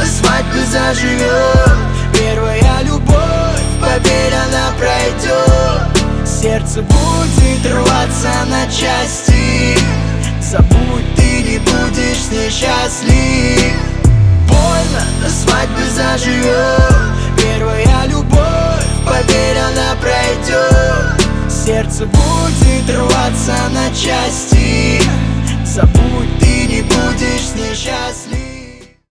на свадьбе заживет. Первая любовь, поверь, она пройдет. Сердце будет рваться на части. Забудь, ты не будешь с ней счастлив. Больно, на свадьбе заживет. Первая любовь, поверь, она пройдет. Сердце будет рваться на части. Забудь, ты не будешь с ней счастлив.